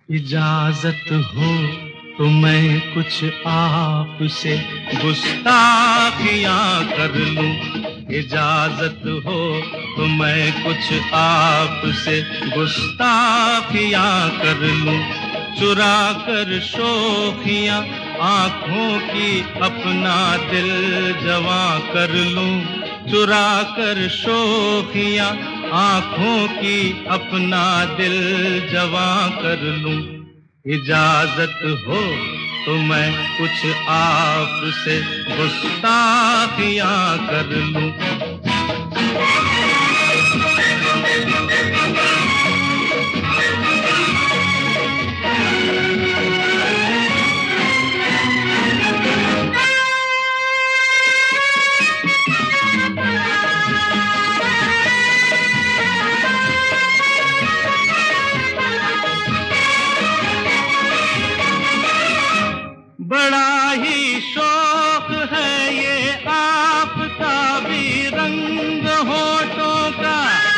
इजाजत हो तो मैं कुछ आपसे गुस्ताखियां कर लूं। इजाजत हो तो मैं कुछ आपसे गुस्ताखियां कर लूं। चुरा कर शोखियां आंखों की अपना दिल जवां कर लूं। चुरा कर शोखियां आंखों की अपना दिल जवां कर लूं। इजाजत हो तो मैं कुछ आपसे गुस्ताखियां कर लूं। बड़ा ही शौक है ये आफताबी रंग होठों का।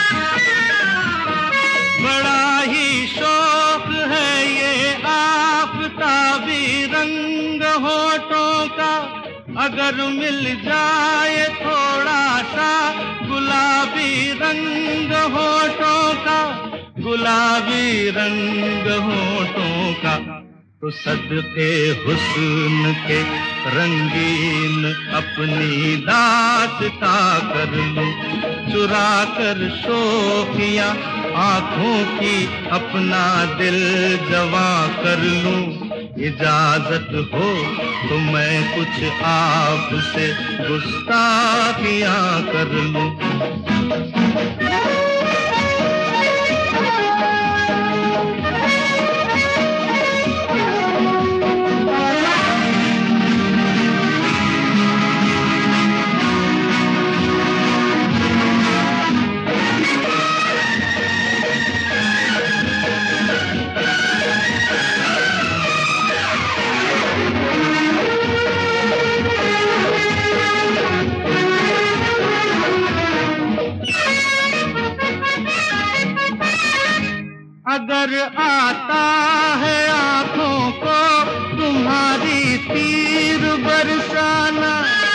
बड़ा ही शौक है ये आफताबी रंग होठों का। अगर मिल जाए थोड़ा सा गुलाबी रंग होठों का, गुलाबी रंग होठों का, तो सदके हुस्न के रंगीन अपनी दास्ता कर लूं। चुरा कर शोखियां आंखों की अपना दिल जवां कर लूं। इजाजत हो तो मैं कुछ आपसे गुस्ताखियां कर लूं। अगर आता है आंखों को तुम्हारी तीर बरसाना,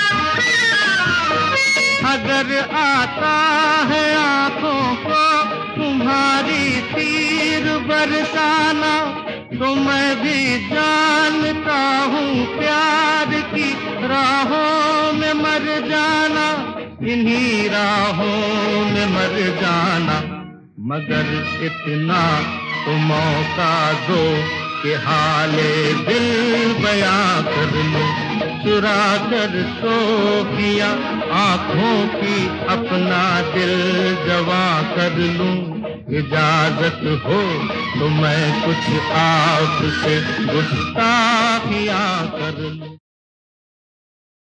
अगर आता है आंखों को तुम्हारी तीर बरसाना, तो मैं भी जानता हूँ प्यार की राहों में मर जाना, इन्हीं राहों में मर जाना। मगर इतना तो मौका दो कि हाले दिल बयां कर लूं। चुरा कर शोखियां आंखों की अपना दिल जवां कर लूं। इजाजत हो तो मैं कुछ आपसे गुस्ताखियां कर लूं।